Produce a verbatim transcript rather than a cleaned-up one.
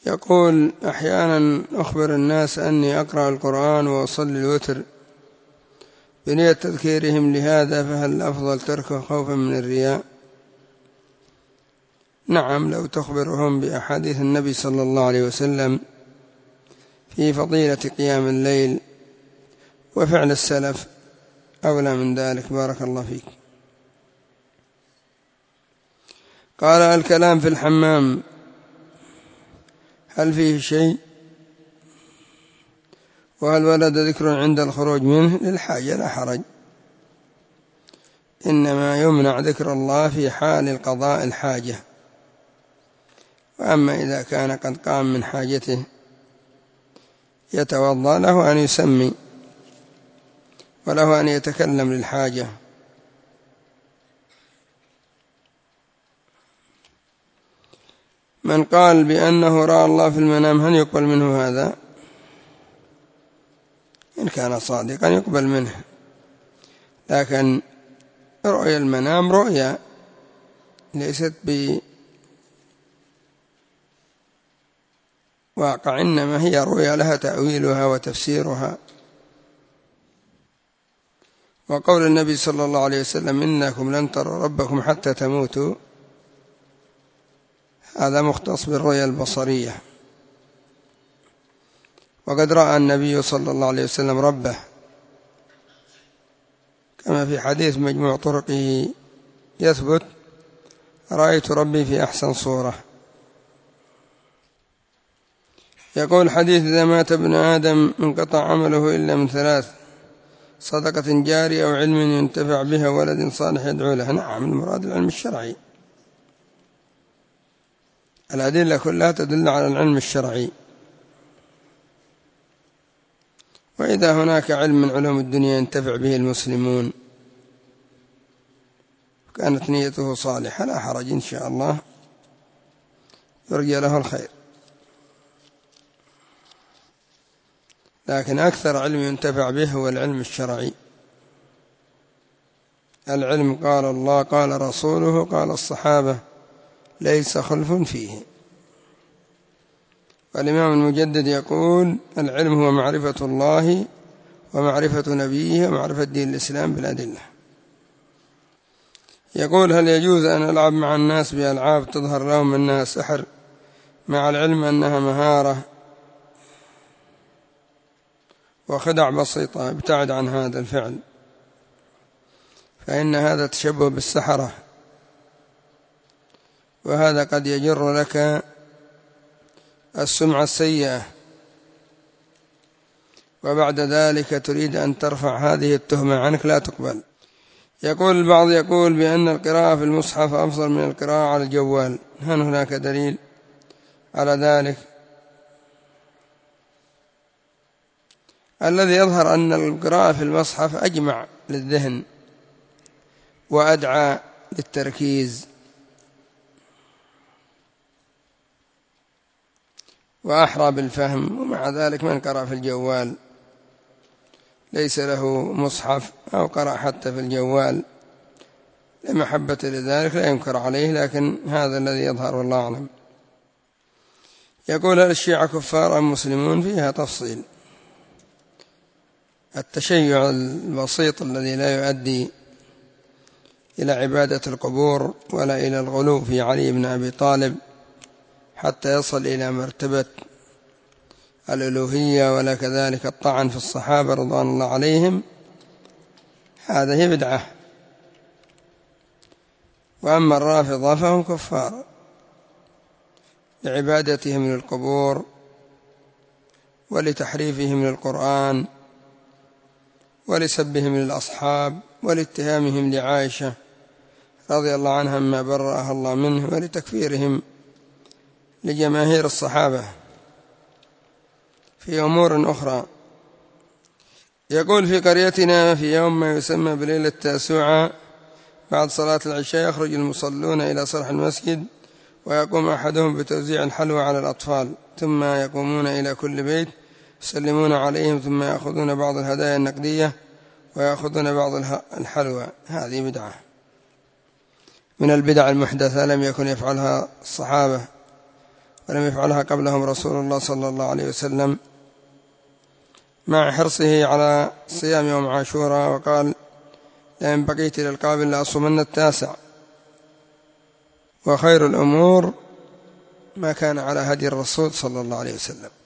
يقول: أحيانا أخبر الناس أني أقرأ القرآن وأصلي الوتر بنية تذكيرهم لهذا، فهل الأفضل تركه خوفا من الرياء؟ نعم، لو تخبرهم بأحاديث النبي صلى الله عليه وسلم في فضيلة قيام الليل وفعل السلف أولى من ذلك. بارك الله فيك. قال: الكلام في الحمام هل فيه شيء؟ وهل ولد ذكر عند الخروج منه؟ للحاجة لا حرج، إنما يمنع ذكر الله في حال القضاء الحاجة، وأما إذا كان قد قام من حاجته يتوضأ، له أن يسمي وله أن يتكلم للحاجة. من قال بأنه رأى الله في المنام هل يقبل منه هذا؟ إن كان صادقا يقبل منه، لكن رؤيا المنام رؤيا ليست بواقع، إنما هي رؤيا لها تأويلها وتفسيرها. وقول النبي صلى الله عليه وسلم: إنكم لن تروا ربكم حتى تموتوا، هذا مختص بالرؤيا البصرية، وقد رأى النبي صلى الله عليه وسلم ربه، كما في حديث مجموع طرقه يثبت: رأيت ربي في أحسن صورة. يقول حديث: إذا مات ابن آدم انقطع عمله إلا من ثلاث: صدقة جارية أو علم ينتفع بها ولد صالح يدعو له. نعم، المراد العلم الشرعي، الأدلة كلها تدل على العلم الشرعي. وإذا هناك علم من علوم الدنيا ينتفع به المسلمون كانت نيته صالحة لا حرج، إن شاء الله يرجى له الخير. لكن أكثر علم ينتفع به هو العلم الشرعي، العلم قال الله قال رسوله قال الصحابة، ليس خلف فيه. والإمام المجدد يقول: العلم هو معرفة الله ومعرفة نبيه ومعرفة دين الإسلام بالأدلة. يقول: هل يجوز أن ألعب مع الناس بألعاب تظهر لهم أنها سحر مع العلم أنها مهارة وخدع بسيطة؟ ابتعد عن هذا الفعل، فإن هذا تشبه بالسحرة، وهذا قد يجر لك السمعة السيئة، وبعد ذلك تريد أن ترفع هذه التهمة عنك، لا تقبل. يقول البعض يقول بأن القراءة في المصحف أفضل من القراءة على الجوال، هل هناك دليل على ذلك؟ الذي يظهر أن القراءة في المصحف أجمع للذهن وأدعى للتركيز وأحرى بالفهم، ومع ذلك من قرأ في الجوال ليس له مصحف أو قرأ حتى في الجوال لمحبة لذلك لا ينكر عليه، لكن هذا الذي يظهر والله أعلم. يقول: هل الشيعة كفار أم مسلمون؟ فيها تفصيل. التشيع البسيط الذي لا يؤدي إلى عبادة القبور ولا إلى الغلو في علي بن أبي طالب حتى يصل إلى مرتبة الألوهية، ولا كذلك الطعن في الصحابة رضوان الله عليهم، هذه بدعة. وأما الرافضة فهم كفار لعبادتهم للقبور ولتحريفهم للقرآن ولسبهم للأصحاب ولاتهامهم لعائشة رضي الله عنها ما برأها الله منه ولتكفيرهم لجماهير الصحابة في أمور أخرى. يقول: في قريتنا في يوم ما يسمى بليلة التاسوعة بعد صلاة العشاء يخرج المصلون إلى صرح المسجد ويقوم أحدهم بتوزيع الحلوى على الأطفال، ثم يقومون إلى كل بيت يسلمون عليهم، ثم يأخذون بعض الهدايا النقدية ويأخذون بعض الحلوى. هذه بدعة من البدع المحدثة لم يكن يفعلها الصحابة ولم يفعلها قبلهم رسول الله صلى الله عليه وسلم، مع حرصه على صيام يوم عاشوراء، وقال: لئن بقيت إلى القابل لأصومن التاسع. وخير الأمور ما كان على هدي الرسول صلى الله عليه وسلم.